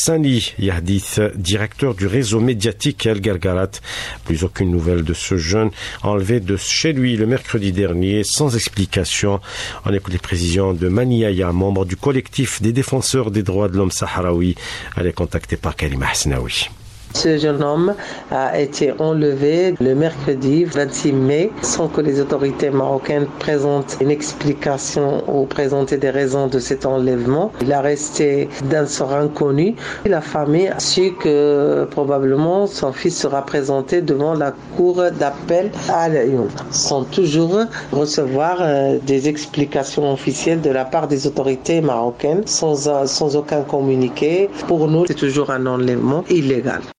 Sani Yahdith, directeur du réseau médiatique El Gargarat. Plus aucune nouvelle de ce jeune enlevé de chez lui le mercredi dernier sans explication. On écoute les précisions de Maniaya, membre du collectif des défenseurs des droits de l'homme sahraoui. Elle est contactée par Karima Hasnaoui. Ce jeune homme a été enlevé le mercredi 26 mai sans que les autorités marocaines présentent une explication ou présentent des raisons de cet enlèvement. Il a resté d'un sort inconnu. La famille a su que probablement son fils sera présenté devant la cour d'appel à Lyon, sans toujours recevoir des explications officielles de la part des autorités marocaines, sans aucun communiqué. Pour nous, c'est toujours un enlèvement illégal.